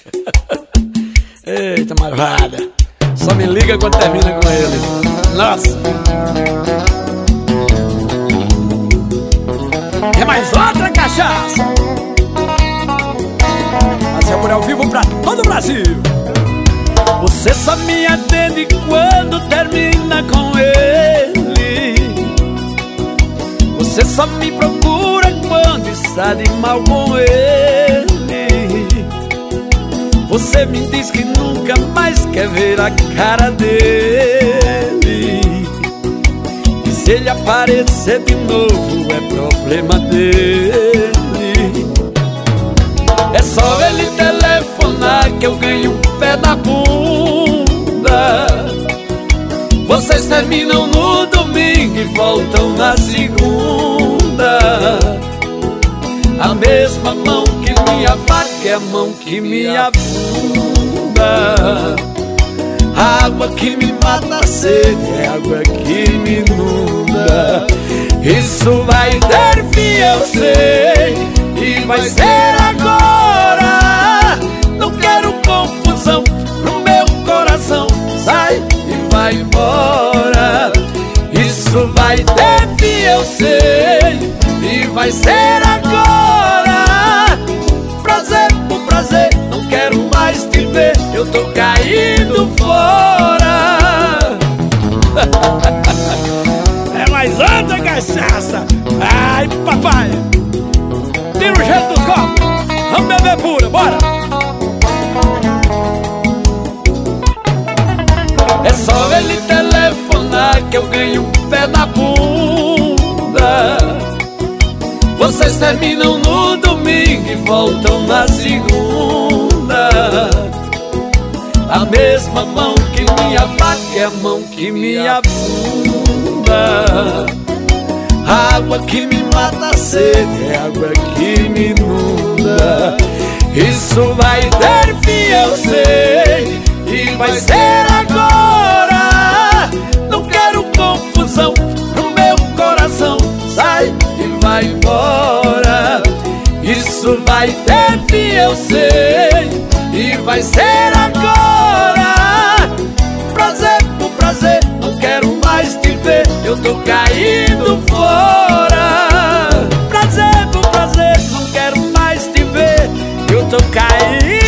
Eita, marvada. Só me liga quando termina com ele. Nossa. É mais outra cachaça. Mas é por ao vivo pra todo o Brasil. Você só me atende quando termina com ele. Você só me procura quando está de mal com ele. Você me diz que nunca mais quer ver a cara dele. E se ele aparecer de novo é problema dele. É só ele telefonar que eu ganho um pé na bunda. Vocês terminam no domingo e voltam na segunda. A mesma mão que me afaga é a mão que me afunda. A água que me mata a sede é a água que me inunda. Isso vai ter fim, eu sei, e vai ser agora. Não quero confusão no meu coração. Sai e vai embora. Isso vai ter fim, eu sei, e vai ser agora. Prazer por prazer, não quero mais te ver. Eu tô caindo fora. É mais outra cachaça. Ai, papai, tira o jeito dos copos. Vamos beber pura, bora. É só ele telefonar que eu ganho um pé na bunda. Vocês terminam no domingo e voltam na segunda. A mesma mão que me afaga é a mão que me afunda. A água que me mata a sede é a água que me inunda. Isso vai ter fim, eu sei, e vai ser agora. Não quero confusão no meu coração. Sai e vai embora. Isso vai ter fim, eu sei, e vai ser agora. Prazer por prazer, não quero mais te ver. Eu tô caindo fora. Prazer por prazer, não quero mais te ver. Eu tô caindo